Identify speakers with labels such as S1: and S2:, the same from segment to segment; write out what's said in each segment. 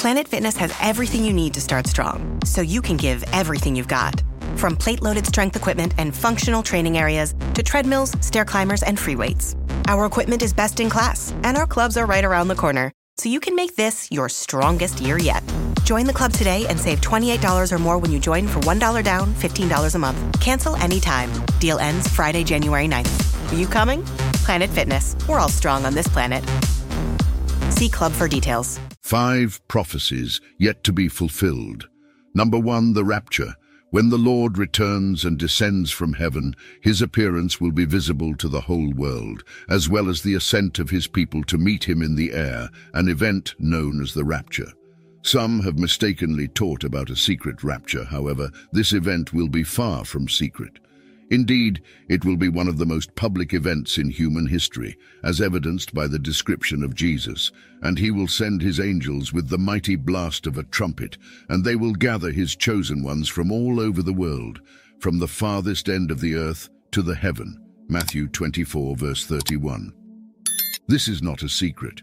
S1: Planet Fitness has everything you need to start strong, so you can give everything you've got. From plate-loaded strength equipment and functional training areas to treadmills, stair climbers, and free weights. Our equipment is best in class, and our clubs are right around the corner, so you can make this your strongest year yet. Join the club today and save $28 or more when you join for $1 down, $15 a month. Cancel anytime. Deal ends Friday, January 9th. Are you coming? Planet Fitness. We're all strong on this planet. See club for details.
S2: 5 prophecies yet to be fulfilled. Number 1, the rapture. When the Lord returns and descends from heaven, his appearance will be visible to the whole world, as well as the ascent of his people to meet him in the air, an event known as the rapture. Some have mistakenly taught about a secret rapture. However, this event will be far from secret. Indeed, it will be one of the most public events in human history, as evidenced by the description of Jesus. And he will send his angels with the mighty blast of a trumpet, and they will gather his chosen ones from all over the world, from the farthest end of the earth to the heaven. Matthew 24, verse 31. This is not a secret.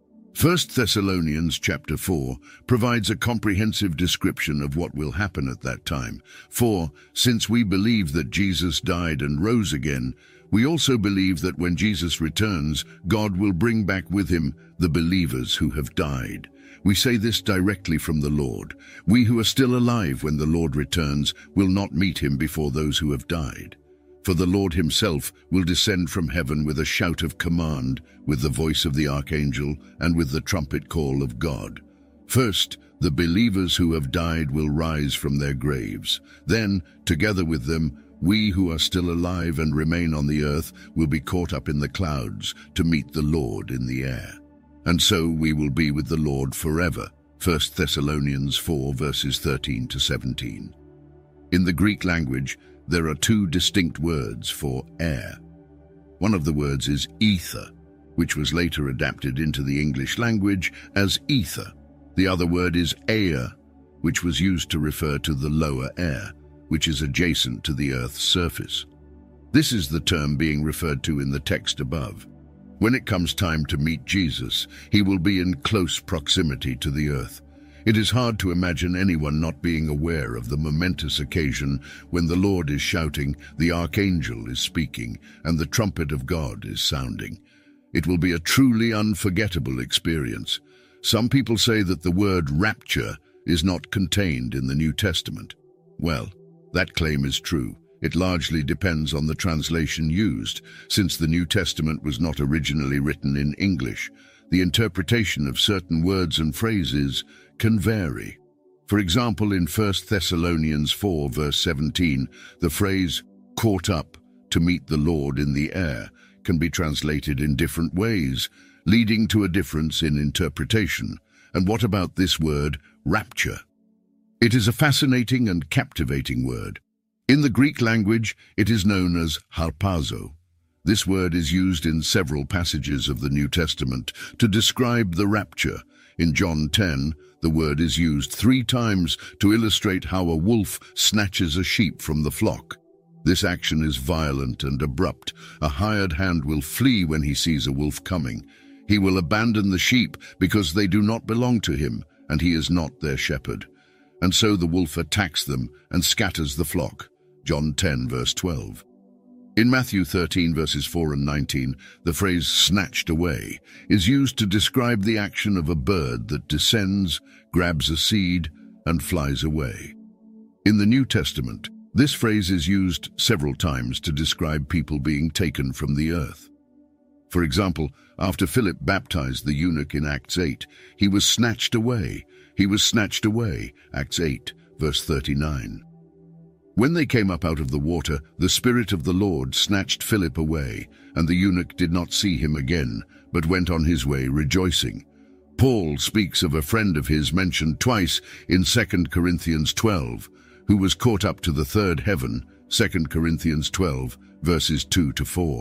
S2: 1 Thessalonians chapter 4 provides a comprehensive description of what will happen at that time. For, since we believe that Jesus died and rose again, we also believe that when Jesus returns, God will bring back with him the believers who have died. We say this directly from the Lord. We who are still alive when the Lord returns will not meet him before those who have died. For the Lord himself will descend from heaven with a shout of command, with the voice of the archangel, and with the trumpet call of God. First, the believers who have died will rise from their graves. Then, together with them, we who are still alive and remain on the earth will be caught up in the clouds to meet the Lord in the air. And so we will be with the Lord forever. 1 Thessalonians 4, verses 13 to 17. In the Greek language, there are 2 distinct words for air. One of the words is ether, which was later adapted into the English language as ether. The other word is air, which was used to refer to the lower air, which is adjacent to the Earth's surface. This is the term being referred to in the text above. When it comes time to meet Jesus, he will be in close proximity to the earth. It is hard to imagine anyone not being aware of the momentous occasion when the Lord is shouting, the archangel is speaking, and the trumpet of God is sounding. It will be a truly unforgettable experience. Some people say that the word rapture is not contained in the New Testament. Well, that claim is true. It largely depends on the translation used, since the New Testament was not originally written in English. The interpretation of certain words and phrases can vary. For example, in 1 Thessalonians 4, verse 17, the phrase, caught up to meet the Lord in the air, can be translated in different ways, leading to a difference in interpretation. And what about this word, rapture? It is a fascinating and captivating word. In the Greek language, it is known as harpazo. This word is used in several passages of the New Testament to describe the rapture. In John 10, the word is used 3 times to illustrate how a wolf snatches a sheep from the flock. This action is violent and abrupt. A hired hand will flee when he sees a wolf coming. He will abandon the sheep because they do not belong to him, and he is not their shepherd. And so the wolf attacks them and scatters the flock. John 10, verse 12. In Matthew 13, verses 4 and 19, the phrase snatched away is used to describe the action of a bird that descends, grabs a seed, and flies away. In the New Testament, this phrase is used several times to describe people being taken from the earth. For example, after Philip baptized the eunuch in Acts 8, he was snatched away. He was snatched away, Acts 8, verse 39. When they came up out of the water, the Spirit of the Lord snatched Philip away, and the eunuch did not see him again, but went on his way rejoicing. Paul speaks of a friend of his mentioned twice in 2 Corinthians 12, who was caught up to the third heaven, 2 Corinthians 12, verses 2 to 4.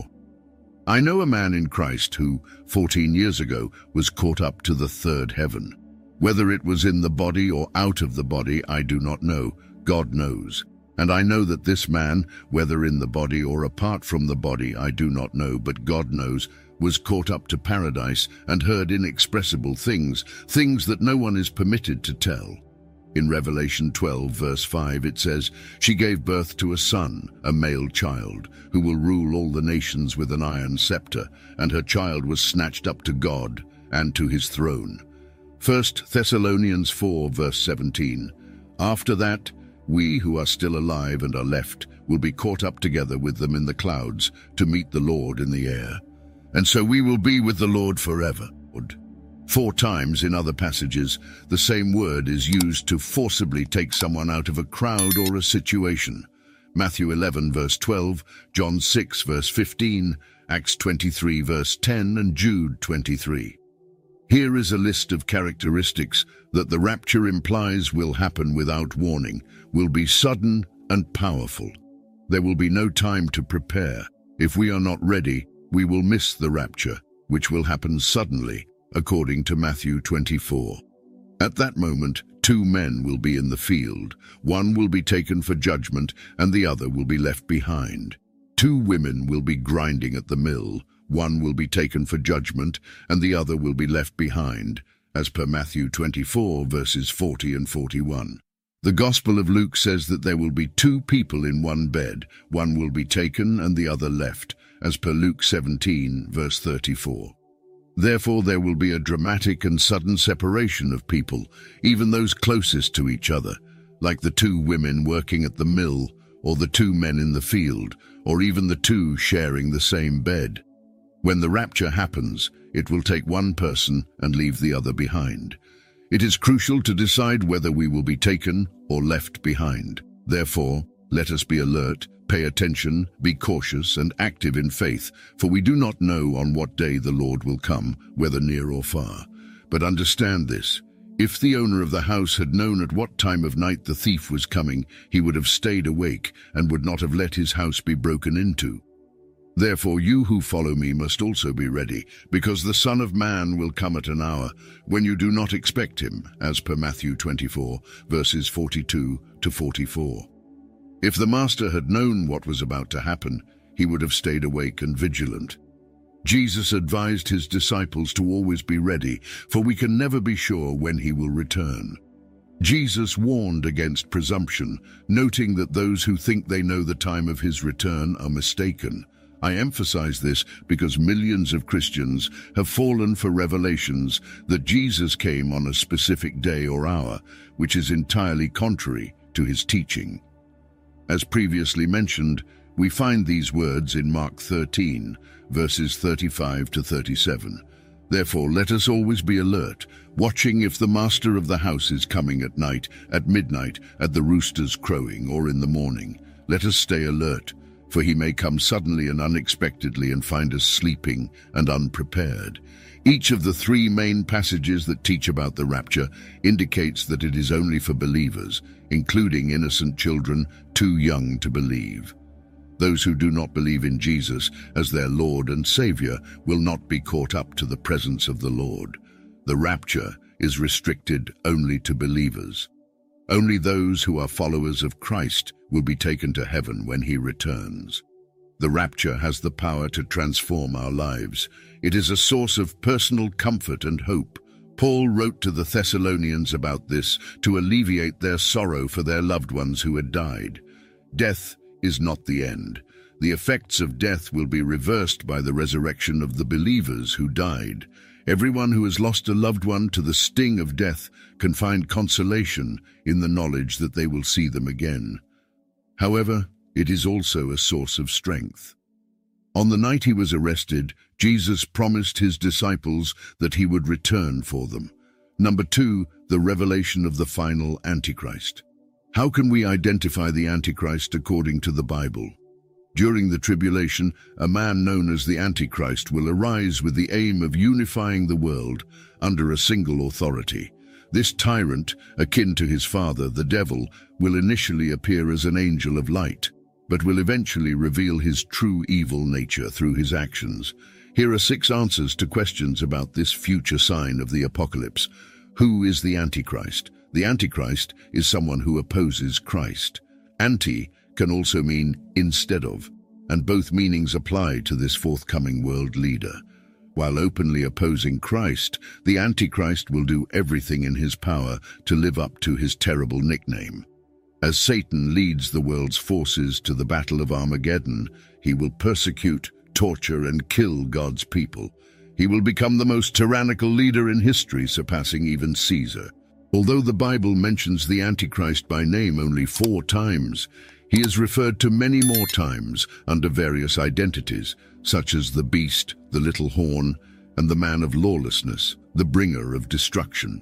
S2: I know a man in Christ who, 14 years ago, was caught up to the third heaven. Whether it was in the body or out of the body, I do not know. God knows. And I know that this man, whether in the body or apart from the body, I do not know, but God knows, was caught up to paradise and heard inexpressible things, things that no one is permitted to tell. In Revelation 12, verse 5, it says, "She gave birth to a son, a male child, who will rule all the nations with an iron scepter, and her child was snatched up to God and to his throne." 1 Thessalonians 4, verse 17, "After that, we who are still alive and are left will be caught up together with them in the clouds to meet the Lord in the air. And so we will be with the Lord forever." 4 times in other passages, the same word is used to forcibly take someone out of a crowd or a situation. Matthew 11, verse 12, John 6, verse 15, Acts 23, verse 10, and Jude 23. Here is a list of characteristics that the rapture implies will happen without warning, will be sudden and powerful. There will be no time to prepare. If we are not ready, we will miss the rapture, which will happen suddenly, according to Matthew 24. At that moment, 2 men will be in the field. One will be taken for judgment, and the other will be left behind. 2 women will be grinding at the mill. One will be taken for judgment, and the other will be left behind, as per Matthew 24, verses 40 and 41. The Gospel of Luke says that there will be 2 people in one bed. One will be taken and the other left, as per Luke 17, verse 34. Therefore, there will be a dramatic and sudden separation of people, even those closest to each other, like the 2 women working at the mill, or the 2 men in the field, or even the 2 sharing the same bed. When the rapture happens, it will take one person and leave the other behind. It is crucial to decide whether we will be taken or left behind. Therefore, let us be alert, pay attention, be cautious, and active in faith, for we do not know on what day the Lord will come, whether near or far. But understand this: if the owner of the house had known at what time of night the thief was coming, he would have stayed awake and would not have let his house be broken into. Therefore you who follow me must also be ready, because the Son of Man will come at an hour when you do not expect him, as per Matthew 24, verses 42 to 44. If the Master had known what was about to happen, he would have stayed awake and vigilant. Jesus advised his disciples to always be ready, for we can never be sure when he will return. Jesus warned against presumption, noting that those who think they know the time of his return are mistaken. I emphasize this because millions of Christians have fallen for revelations that Jesus came on a specific day or hour, which is entirely contrary to his teaching. As previously mentioned, we find these words in Mark 13, verses 35 to 37. Therefore, let us always be alert, watching if the master of the house is coming at night, at midnight, at the rooster's crowing, or in the morning. Let us stay alert, for he may come suddenly and unexpectedly and find us sleeping and unprepared. Each of the 3 main passages that teach about the rapture indicates that it is only for believers, including innocent children too young to believe. Those who do not believe in Jesus as their Lord and Savior will not be caught up to the presence of the Lord. The rapture is restricted only to believers. Only those who are followers of Christ will be taken to heaven when he returns. The rapture has the power to transform our lives. It is a source of personal comfort and hope. Paul wrote to the Thessalonians about this to alleviate their sorrow for their loved ones who had died. Death is not the end. The effects of death will be reversed by the resurrection of the believers who died. Everyone who has lost a loved one to the sting of death can find consolation in the knowledge that they will see them again. However, it is also a source of strength. On the night he was arrested, Jesus promised his disciples that he would return for them. Number 2, the revelation of the final Antichrist. How can we identify the Antichrist according to the Bible? During the tribulation, a man known as the Antichrist will arise with the aim of unifying the world under a single authority. This tyrant, akin to his father, the devil, will initially appear as an angel of light, but will eventually reveal his true evil nature through his actions. Here are 6 answers to questions about this future sign of the apocalypse. Who is the Antichrist? The Antichrist is someone who opposes Christ. Anti can also mean instead of, and both meanings apply to this forthcoming world leader. While openly opposing Christ, the Antichrist will do everything in his power to live up to his terrible nickname. As Satan leads the world's forces to the Battle of Armageddon, he will persecute, torture, and kill God's people. He will become the most tyrannical leader in history, surpassing even Caesar. Although the Bible mentions the Antichrist by name only 4 times, he is referred to many more times under various identities, such as the beast, the little horn, and the man of lawlessness, the bringer of destruction.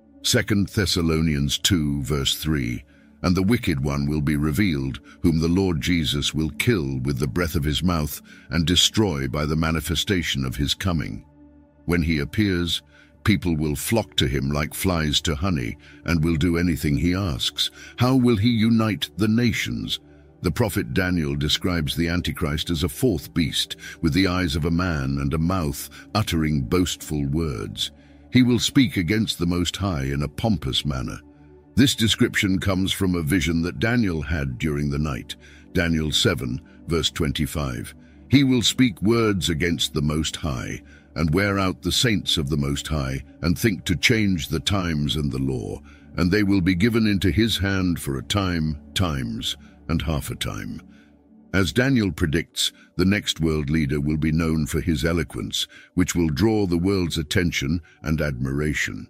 S2: 2 Thessalonians 2, verse 3, "And the wicked one will be revealed, whom the Lord Jesus will kill with the breath of his mouth and destroy by the manifestation of his coming. When he appears, people will flock to him like flies to honey, and will do anything he asks. How will he unite the nations?" The prophet Daniel describes the Antichrist as a 4th beast, with the eyes of a man and a mouth uttering boastful words. He will speak against the Most High in a pompous manner. This description comes from a vision that Daniel had during the night. Daniel 7, verse 25. "He will speak words against the Most High, and wear out the saints of the Most High, and think to change the times and the law, and they will be given into his hand for a time, times, and half a time." As Daniel predicts, the next world leader will be known for his eloquence, which will draw the world's attention and admiration.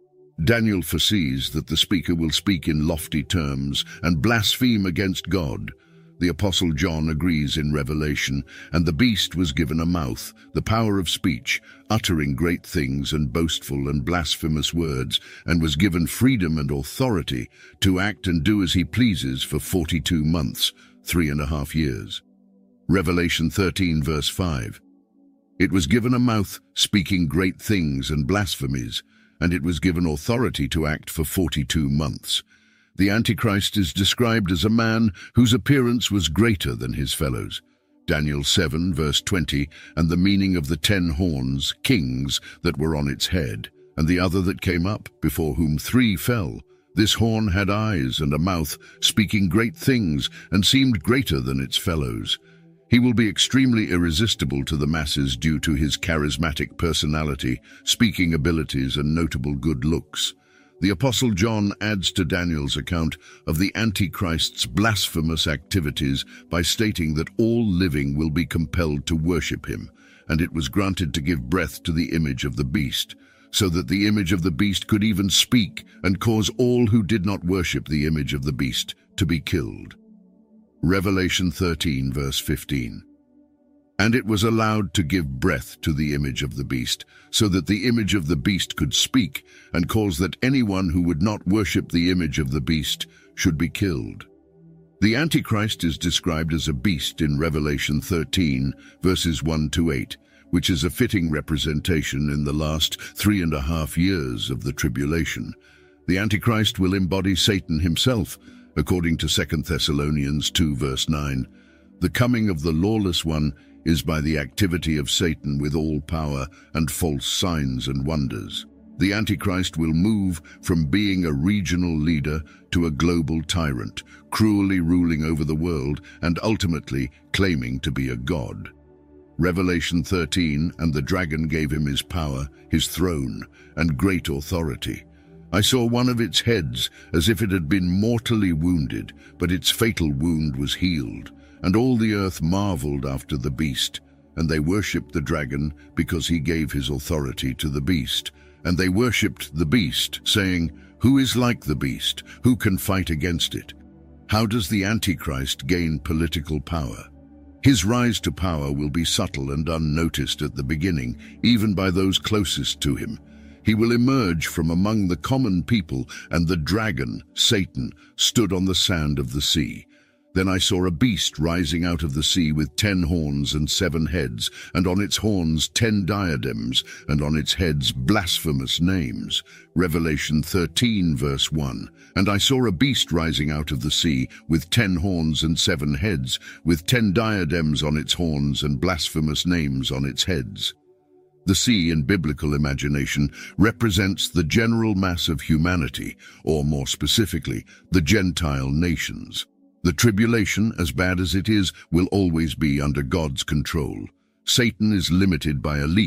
S2: Daniel foresees that the speaker will speak in lofty terms and blaspheme against God. The Apostle John agrees in Revelation, "And the beast was given a mouth, the power of speech, uttering great things and boastful and blasphemous words, and was given freedom and authority to act and do as he pleases for 42 months, 3.5 years. Revelation 13, verse 5. "It was given a mouth, speaking great things and blasphemies, and it was given authority to act for 42 months. The Antichrist is described as a man whose appearance was greater than his fellows. Daniel 7, verse 20, "And the meaning of the 10 horns, kings, that were on its head, and the other that came up, before whom 3 fell. This horn had eyes and a mouth, speaking great things, and seemed greater than its fellows." He will be extremely irresistible to the masses due to his charismatic personality, speaking abilities, and notable good looks. The Apostle John adds to Daniel's account of the Antichrist's blasphemous activities by stating that all living will be compelled to worship him, and it was granted to give breath to the image of the beast, so that the image of the beast could even speak and cause all who did not worship the image of the beast to be killed. Revelation 13, verse 15. "And it was allowed to give breath to the image of the beast, so that the image of the beast could speak, and cause that anyone who would not worship the image of the beast should be killed." The Antichrist is described as a beast in Revelation 13, verses 1 to 8, which is a fitting representation in the last 3.5 years of the tribulation. The Antichrist will embody Satan himself, according to 2 Thessalonians 2, verse 9. "The coming of the lawless one is by the activity of Satan with all power and false signs and wonders." The Antichrist will move from being a regional leader to a global tyrant, cruelly ruling over the world and ultimately claiming to be a god. Revelation 13, "And the dragon gave him his power, his throne, and great authority. I saw one of its heads as if it had been mortally wounded, but its fatal wound was healed. And all the earth marveled after the beast, and they worshipped the dragon because he gave his authority to the beast. And they worshipped the beast, saying, 'Who is like the beast? Who can fight against it?'" How does the Antichrist gain political power? His rise to power will be subtle and unnoticed at the beginning, even by those closest to him. He will emerge from among the common people, and the dragon, Satan, stood on the sand of the sea. Then I saw a beast rising out of the sea with 10 horns and 7 heads, and on its horns 10 diadems, and on its heads blasphemous names. Revelation 13, verse 1. "And I saw a beast rising out of the sea with 10 horns and 7 heads, with 10 diadems on its horns and blasphemous names on its heads." The sea in biblical imagination represents the general mass of humanity, or more specifically, the Gentile nations. The tribulation, as bad as it is, will always be under God's control. Satan is limited by a leash,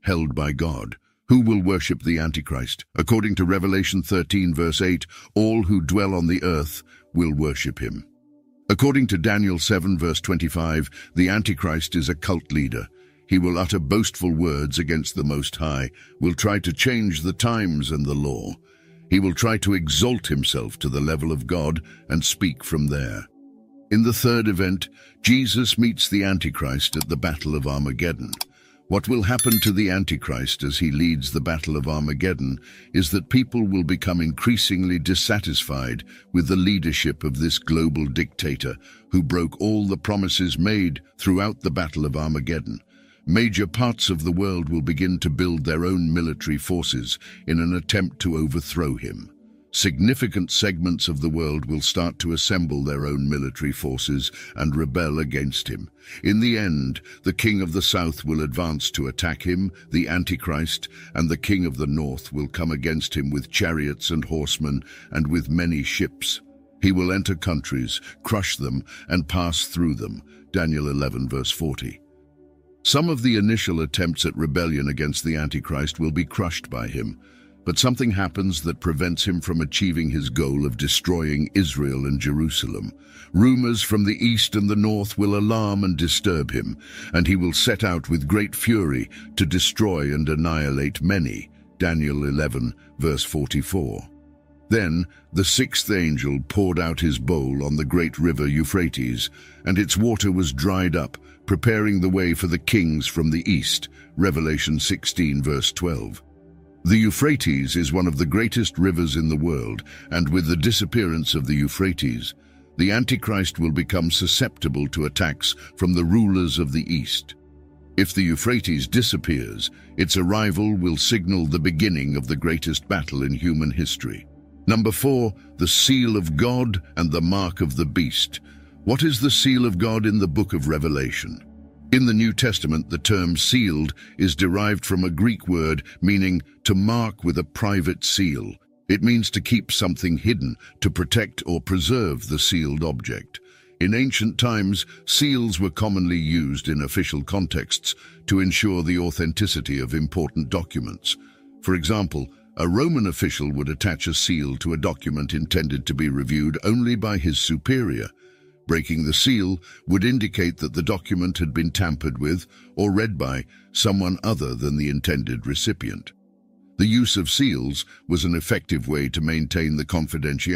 S2: held by God. Who will worship the Antichrist? According to Revelation 13 verse 8, all who dwell on the earth will worship him. According to Daniel 7 verse 25, the Antichrist is a cult leader. He will utter boastful words against the Most High, will try to change the times and the law. He will try to exalt himself to the level of God and speak from there. In the third event, Jesus meets the Antichrist at the Battle of Armageddon. What will happen to the Antichrist as he leads the Battle of Armageddon is that people will become increasingly dissatisfied with the leadership of this global dictator who broke all the promises made throughout the Battle of Armageddon. Major parts of the world will begin to build their own military forces in an attempt to overthrow him. Significant segments of the world will start to assemble their own military forces and rebel against him. In the end, the king of the south will advance to attack him, the Antichrist, and the king of the north will come against him with chariots and horsemen and with many ships. He will enter countries, crush them, and pass through them. Daniel 11 verse 40. Some of the initial attempts at rebellion against the Antichrist will be crushed by him. But something happens that prevents him from achieving his goal of destroying Israel and Jerusalem. Rumors from the east and the north will alarm and disturb him, and he will set out with great fury to destroy and annihilate many. Daniel 11, verse 44. Then the sixth angel poured out his bowl on the great river Euphrates, and its water was dried up, preparing the way for the kings from the east. Revelation 16, verse 12. The Euphrates is one of the greatest rivers in the world, and with the disappearance of the Euphrates, the Antichrist will become susceptible to attacks from the rulers of the East. If the Euphrates disappears, its arrival will signal the beginning of the greatest battle in human history. Number 4, the seal of God and the mark of the beast. What is the seal of God in the book of Revelation? In the New Testament, the term sealed is derived from a Greek word meaning to mark with a private seal. It means to keep something hidden, to protect or preserve the sealed object. In ancient times, seals were commonly used in official contexts to ensure the authenticity of important documents. For example, a Roman official would attach a seal to a document intended to be reviewed only by his superior. Breaking the seal would indicate that the document had been tampered with or read by someone other than the intended recipient. The use of seals was an effective way to maintain the confidentiality.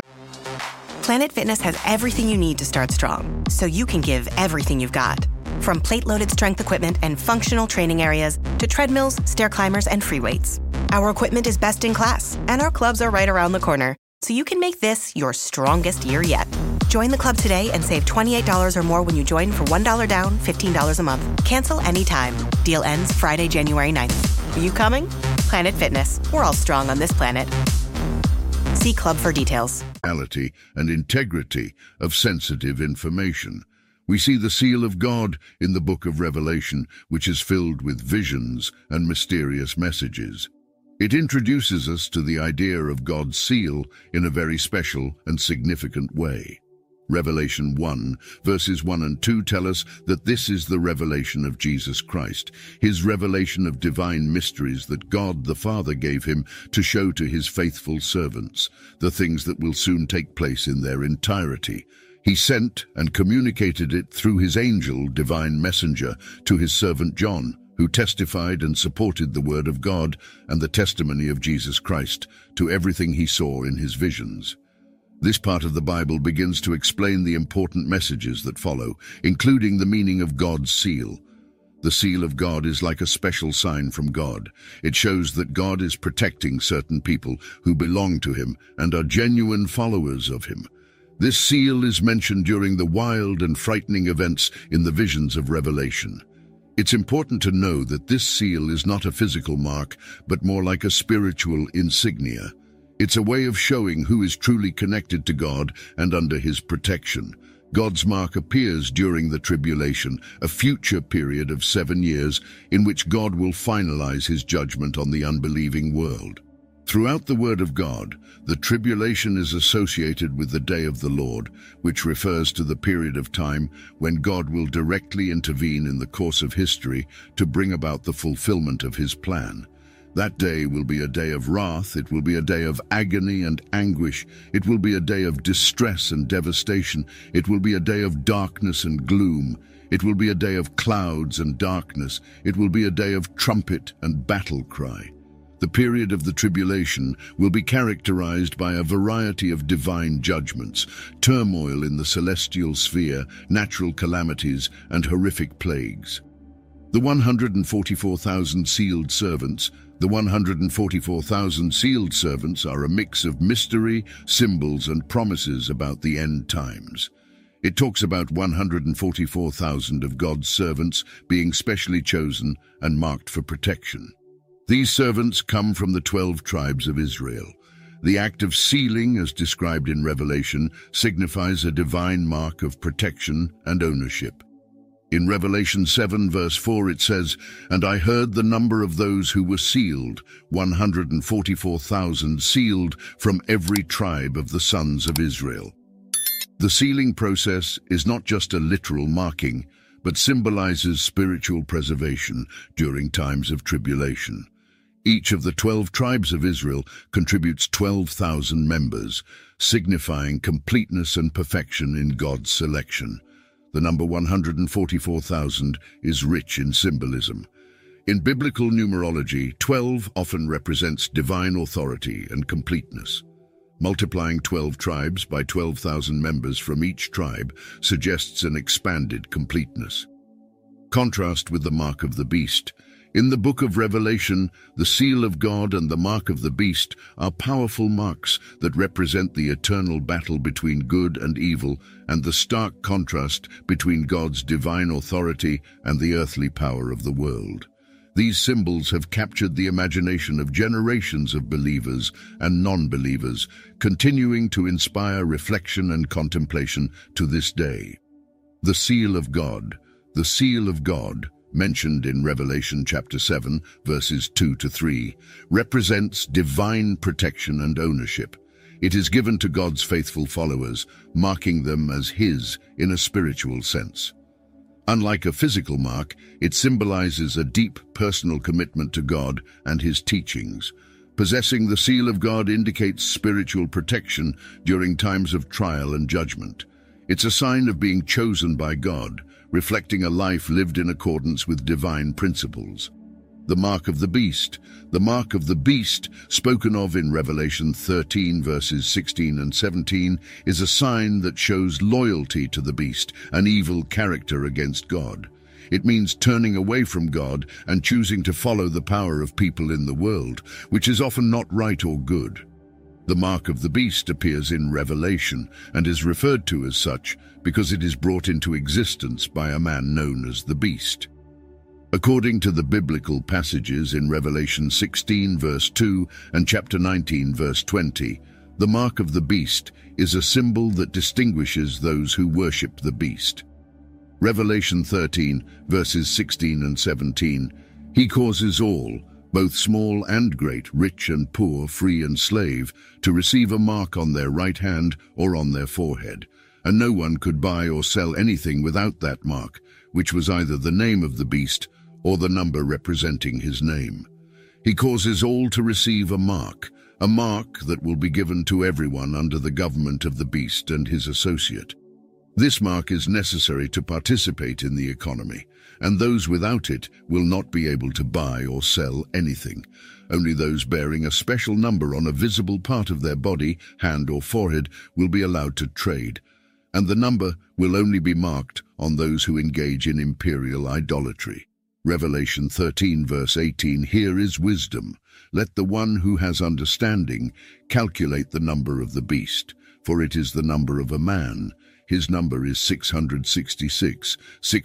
S1: Planet Fitness has everything you need to start strong, so you can give everything you've got. From plate-loaded strength equipment and functional training areas to treadmills, stair climbers, and free weights. Our equipment is best in class, and our clubs are right around the corner, so you can make this your strongest year yet. Join the club today and save $28 or more when you join for $1 down, $15 a month. Cancel anytime. Deal ends Friday, January 9th. Are you coming? Planet Fitness. We're all strong on this planet. See club for details.
S2: And integrity of sensitive information. We see the seal of God in the book of Revelation, which is filled with visions and mysterious messages. It introduces us to the idea of God's seal in a very special and significant way. Revelation 1, verses 1 and 2 tell us that this is the revelation of Jesus Christ, his revelation of divine mysteries that God the Father gave him to show to his faithful servants, the things that will soon take place in their entirety. He sent and communicated it through his angel, divine messenger, to his servant John, who testified and supported the word of God and the testimony of Jesus Christ to everything he saw in his visions. This part of the Bible begins to explain the important messages that follow, including the meaning of God's seal. The seal of God is like a special sign from God. It shows that God is protecting certain people who belong to him and are genuine followers of him. This seal is mentioned during the wild and frightening events in the visions of Revelation. It's important to know that this seal is not a physical mark, but more like a spiritual insignia. It's a way of showing who is truly connected to God and under his protection. God's mark appears during the tribulation, a future period of 7 years in which God will finalize his judgment on the unbelieving world. Throughout the Word of God, the tribulation is associated with the day of the Lord, which refers to the period of time when God will directly intervene in the course of history to bring about the fulfillment of his plan. That day will be a day of wrath, it will be a day of agony and anguish, it will be a day of distress and devastation, it will be a day of darkness and gloom, it will be a day of clouds and darkness, it will be a day of trumpet and battle cry. The period of the tribulation will be characterized by a variety of divine judgments, turmoil in the celestial sphere, natural calamities, and horrific plagues. The 144,000 sealed servants. The 144,000 sealed servants are a mix of mystery, symbols, and promises about the end times. It talks about 144,000 of God's servants being specially chosen and marked for protection. These servants come from the 12 tribes of Israel. The act of sealing, as described in Revelation, signifies a divine mark of protection and ownership. In Revelation 7 verse 4 it says, "And I heard the number of those who were sealed, 144,000 sealed from every tribe of the sons of Israel." The sealing process is not just a literal marking, but symbolizes spiritual preservation during times of tribulation. Each of the 12 tribes of Israel contributes 12,000 members, signifying completeness and perfection in God's selection. The number 144,000 is rich in symbolism. In biblical numerology, 12 often represents divine authority and completeness. Multiplying 12 tribes by 12,000 members from each tribe suggests an expanded completeness. Contrast with the mark of the beast. In the book of Revelation, the seal of God and the mark of the beast are powerful marks that represent the eternal battle between good and evil and the stark contrast between God's divine authority and the earthly power of the world. These symbols have captured the imagination of generations of believers and non-believers, continuing to inspire reflection and contemplation to this day. The seal of God. The seal of God, mentioned in Revelation chapter 7, verses 2 to 3, represents divine protection and ownership. It is given to God's faithful followers, marking them as his in a spiritual sense. Unlike a physical mark, it symbolizes a deep personal commitment to God and his teachings. Possessing the seal of God indicates spiritual protection during times of trial and judgment. It's a sign of being chosen by God, reflecting a life lived in accordance with divine principles. The mark of the beast. The mark of the beast, spoken of in Revelation 13 verses 16 and 17, is a sign that shows loyalty to the beast, an evil character against God. It means turning away from God and choosing to follow the power of people in the world, which is often not right or good. The mark of the beast appears in Revelation and is referred to as such because it is brought into existence by a man known as the beast. According to the biblical passages in Revelation 16 verse 2 and chapter 19 verse 20, the mark of the beast is a symbol that distinguishes those who worship the beast. Revelation 13 verses 16 and 17, "He causes all, both small and great, rich and poor, free and slave, to receive a mark on their right hand or on their forehead, and no one could buy or sell anything without that mark, which was either the name of the beast or the number representing his name. He causes all to receive a mark that will be given to everyone under the government of the beast and his associate. This mark is necessary to participate in the economy, and those without it will not be able to buy or sell anything. Only those bearing a special number on a visible part of their body, hand or forehead, will be allowed to trade, and the number will only be marked on those who engage in imperial idolatry." Revelation 13 verse 18, "Here is wisdom. Let the one who has understanding calculate the number of the beast, for it is the number of a man. His number is 666.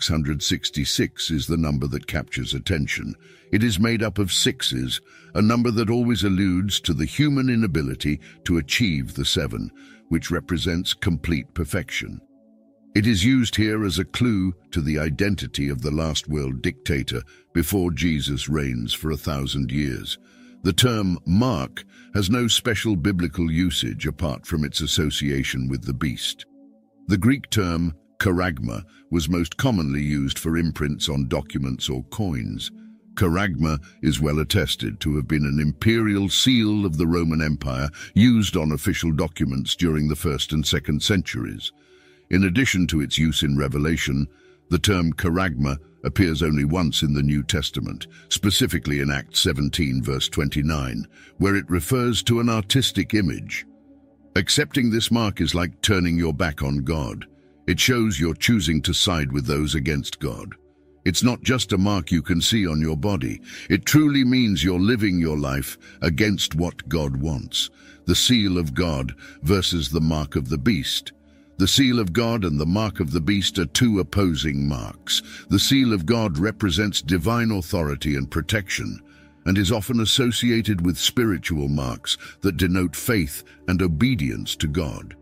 S2: 666 is the number that captures attention. It is made up of sixes, a number that always alludes to the human inability to achieve the seven, which represents complete perfection. It is used here as a clue to the identity of the last world dictator before Jesus reigns for 1,000 years. The term mark has no special biblical usage apart from its association with the beast. The Greek term charagma was most commonly used for imprints on documents or coins. Charagma is well attested to have been an imperial seal of the Roman Empire used on official documents during the 1st and 2nd centuries. In addition to its use in Revelation, the term charagma appears only once in the New Testament, specifically in Acts 17, verse 29, where it refers to an artistic image. Accepting this mark is like turning your back on God. It shows you're choosing to side with those against God. It's not just a mark you can see on your body. It truly means you're living your life against what God wants. The seal of God versus the mark of the beast. The seal of God and the mark of the beast are two opposing marks. The seal of God represents divine authority and protection, and is often associated with spiritual marks that denote faith and obedience to God.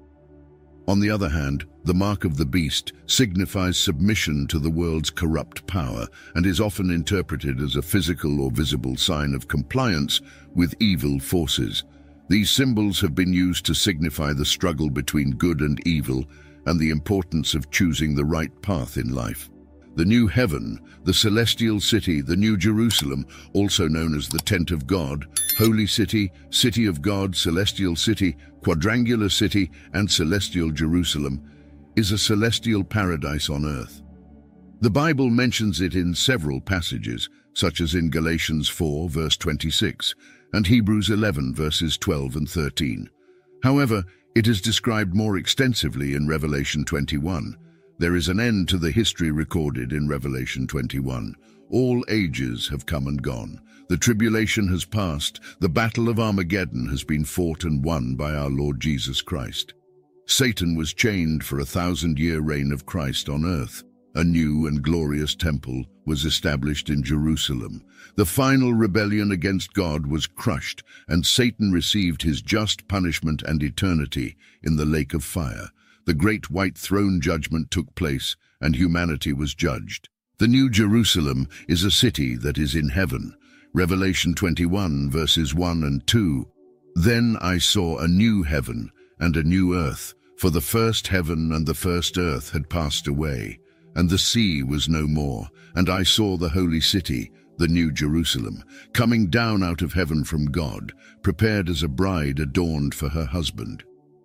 S2: On the other hand, the mark of the beast signifies submission to the world's corrupt power and is often interpreted as a physical or visible sign of compliance with evil forces. These symbols have been used to signify the struggle between good and evil and the importance of choosing the right path in life. The new heaven, the celestial city, the New Jerusalem, also known as the Tent of God, Holy City, City of God, Celestial City, Quadrangular City, and Celestial Jerusalem, is a celestial paradise on earth. The Bible mentions it in several passages, such as in Galatians 4, verse 26, and Hebrews 11, verses 12 and 13. However, it is described more extensively in Revelation 21. There is an end to the history recorded in Revelation 21. All ages have come and gone. The tribulation has passed. The battle of Armageddon has been fought and won by our Lord Jesus Christ. Satan was chained for a 1,000-year reign of Christ on earth. A new and glorious temple was established in Jerusalem. The final rebellion against God was crushed, and Satan received his just punishment and eternity in the lake of fire. The great white throne judgment took place, and humanity was judged. The New Jerusalem is a city that is in heaven. Revelation 21, verses 1 and 2. Then I saw a new heaven and a new earth, for the first heaven and the first earth had passed away, and the sea was no more. And I saw the holy city, the New Jerusalem, coming down out of heaven from God, prepared as a bride adorned for her husband.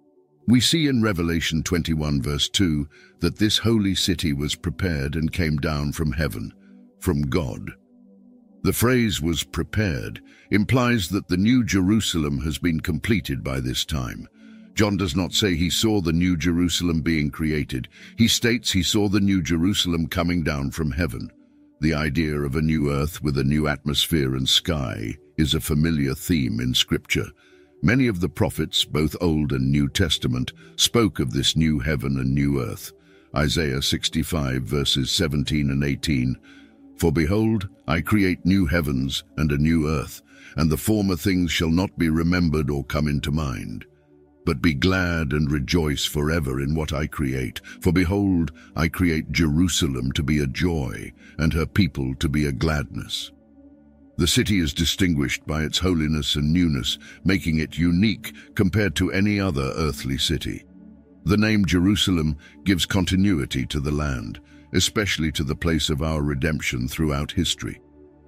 S2: We see in Revelation 21, verse 2, that this holy city was prepared and came down from heaven, from God. The phrase "was prepared" implies that the New Jerusalem has been completed by this time. John does not say he saw the New Jerusalem being created. He states he saw the New Jerusalem coming down from heaven. The idea of a new earth with a new atmosphere and sky is a familiar theme in Scripture. Many of the prophets, both Old and New Testament, spoke of this new heaven and new earth. Isaiah 65, verses 17 and 18. For behold, I create new heavens and a new earth, and the former things shall not be remembered or come into mind. But be glad and rejoice forever in what I create. For behold, I create Jerusalem to be a joy, and her people to be a gladness. The city is distinguished by its holiness and newness, making it unique compared to any other earthly city. The name Jerusalem gives continuity to the land, especially to the place of our redemption throughout history.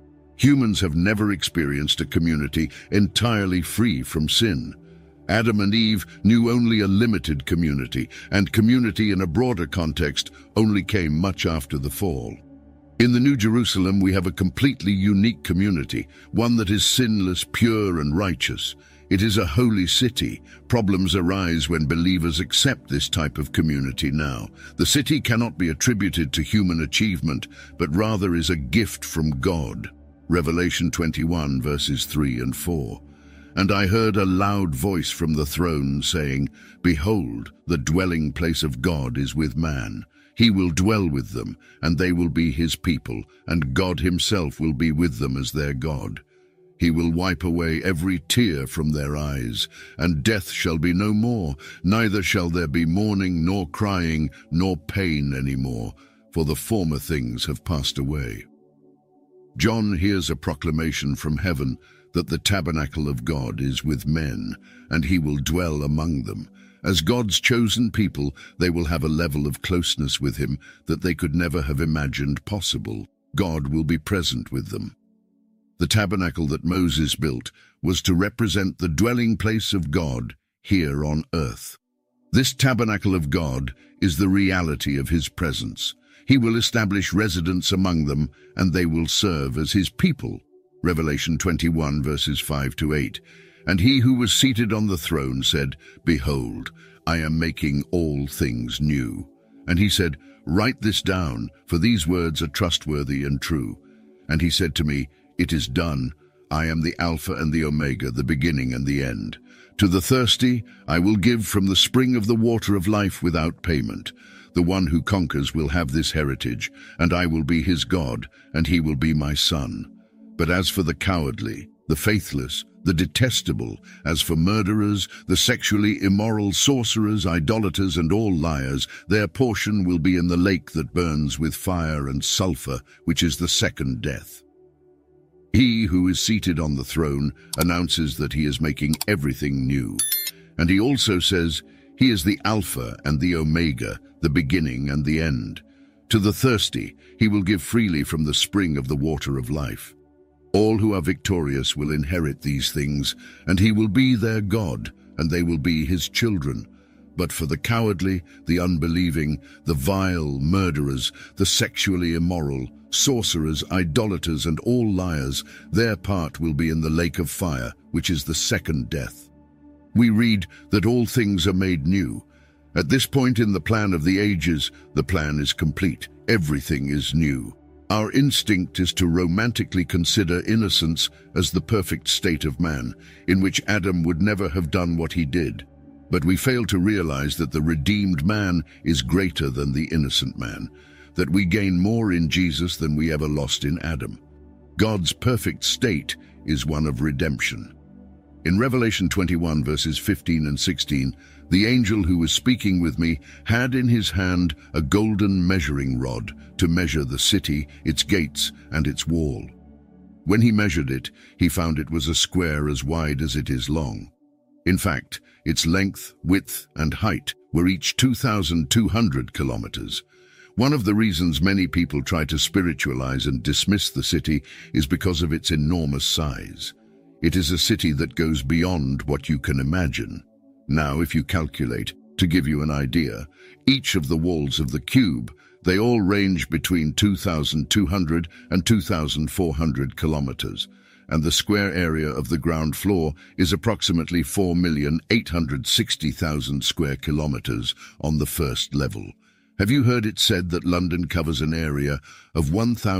S2: Humans have never experienced a community entirely free from sin. Adam and Eve knew only a limited community, and community in a broader context only came much after the fall. In the New Jerusalem, we have a completely unique community, one that is sinless, pure, and righteous. It is a holy city. Problems arise when believers accept this type of community now. The city cannot be attributed to human achievement, but rather is a gift from God. Revelation 21, verses 3 and 4. And I heard a loud voice from the throne saying, Behold, the dwelling place of God is with man. He will dwell with them, and they will be his people, and God himself will be with them as their God. He will wipe away every tear from their eyes, and death shall be no more, neither shall there be mourning, nor crying, nor pain any more, for the former things have passed away. John hears a proclamation from heaven that the tabernacle of God is with men, and he will dwell among them. As God's chosen people, they will have a level of closeness with him that they could never have imagined possible. God will be present with them. The tabernacle that Moses built was to represent the dwelling place of God here on earth. This tabernacle of God is the reality of his presence. He will establish residence among them, and they will serve as his people. Revelation 21, verses 5-8. And he who was seated on the throne said, Behold, I am making all things new. And he said, Write this down, for these words are trustworthy and true. And he said to me, It is done. I am the Alpha and the Omega, the beginning and the end. To the thirsty I will give from the spring of the water of life without payment. The one who conquers will have this heritage, and I will be his God, and he will be my son. But as for the cowardly, the faithless, the detestable, as for murderers, the sexually immoral, sorcerers, idolaters, and all liars, their portion will be in the lake that burns with fire and sulfur, which is the second death. He who is seated on the throne announces that he is making everything new. And he also says, He is the Alpha and the Omega, the beginning and the end. To the thirsty, he will give freely from the spring of the water of life. All who are victorious will inherit these things, and he will be their God, and they will be his children. But for the cowardly, the unbelieving, the vile, murderers, the sexually immoral, sorcerers, idolaters, and all liars, their part will be in the lake of fire, which is the second death. We read that all things are made new. At this point in the plan of the ages, the plan is complete. Everything is new. Our instinct is to romantically consider innocence as the perfect state of man, in which Adam would never have done what he did. But we fail to realize that the redeemed man is greater than the innocent man, that we gain more in Jesus than we ever lost in Adam. God's perfect state is one of redemption. In Revelation 21, verses 15 and 16, the angel who was speaking with me had in his hand a golden measuring rod to measure the city, its gates, and its wall. When he measured it, he found it was a square as wide as it is long. In fact, its length, width, and height were each 2,200 kilometers. One of the reasons many people try to spiritualize and dismiss the city is because of its enormous size. It is a city that goes beyond what you can imagine. Now, if you calculate, to give you an idea, each of the walls of the cube, they all range between 2,200 and 2,400 kilometers, and the square area of the ground floor is approximately 4,860,000 square kilometers on the first level. Have you heard it said that London covers an area of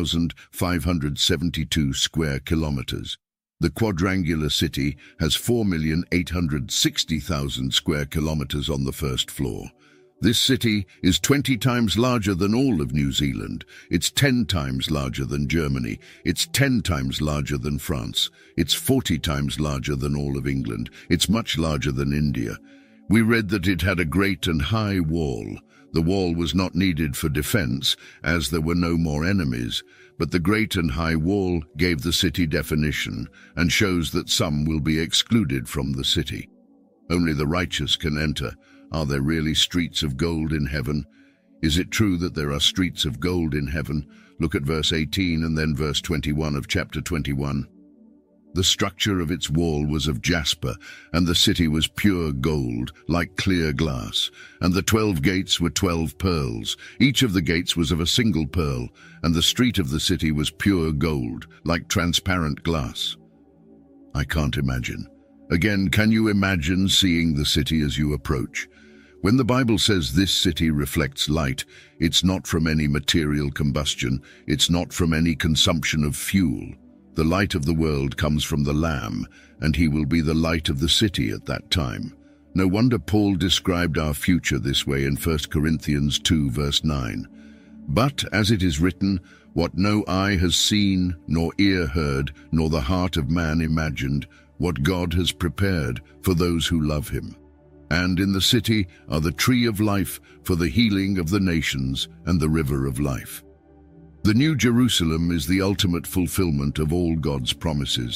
S2: 1,572 square kilometers? The quadrangular city has 4,860,000 square kilometers on the first floor. This city is 20 times larger than all of New Zealand. It's 10 times larger than Germany. It's 10 times larger than France. It's 40 times larger than all of England. It's much larger than India. We read that it had a great and high wall. The wall was not needed for defense, as there were no more enemies, but the great and high wall gave the city definition and shows that some will be excluded from the city. Only the righteous can enter. Are there really streets of gold in heaven? Is it true that there are streets of gold in heaven? Look at verse 18 and then verse 21 of chapter 21. The structure of its wall was of jasper, and the city was pure gold, like clear glass. And the 12 gates were 12 pearls. Each of the gates was of a single pearl, and the street of the city was pure gold, like transparent glass. I can't imagine. Again, can you imagine seeing the city as you approach? When the Bible says this city reflects light, it's not from any material combustion, it's not from any consumption of fuel. The light of the world comes from the Lamb, and he will be the light of the city at that time. No wonder Paul described our future this way in 1 Corinthians 2, verse 9. But, as it is written, what no eye has seen, nor ear heard, nor the heart of man imagined, what God has prepared for those who love him. And in the city are the tree of life for the healing of the nations and the river of life. The New Jerusalem is the ultimate fulfillment of all God's promises.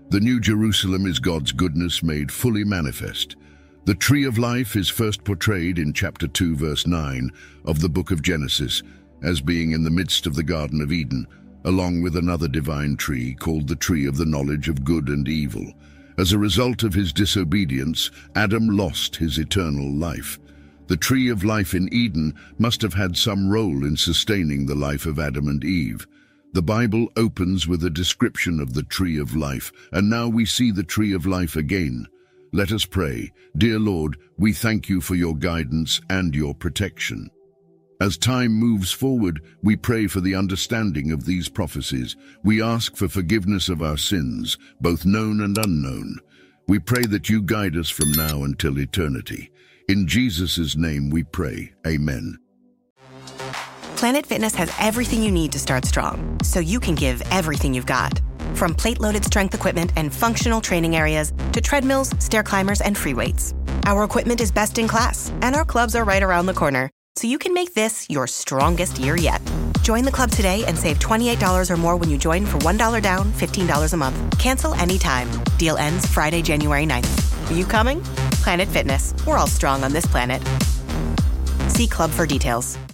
S2: The New Jerusalem is God's goodness made fully manifest. The tree of life is first portrayed in chapter 2, verse 9 of the book of Genesis as being in the midst of the Garden of Eden, along with another divine tree called the tree of the knowledge of good and evil. As a result of his disobedience, Adam lost his eternal life. The tree of life in Eden must have had some role in sustaining the life of Adam and Eve. The Bible opens with a description of the tree of life, and now we see the tree of life again. Let us pray. Dear Lord, we thank you for your guidance and your protection. As time moves forward, we pray for the understanding of these prophecies. We ask for forgiveness of our sins, both known and unknown. We pray that you guide us from now until eternity. In Jesus' name we pray. Amen.
S1: Planet Fitness has everything you need to start strong, so you can give everything you've got. From plate-loaded strength equipment and functional training areas to treadmills, stair climbers, and free weights. Our equipment is best in class, and our clubs are right around the corner, so you can make this your strongest year yet. Join the club today and save $28 or more when you join for $1 down, $15 a month. Cancel anytime. Deal ends Friday, January 9th. Are you coming? Planet Fitness. We're all strong on this planet. See club for details.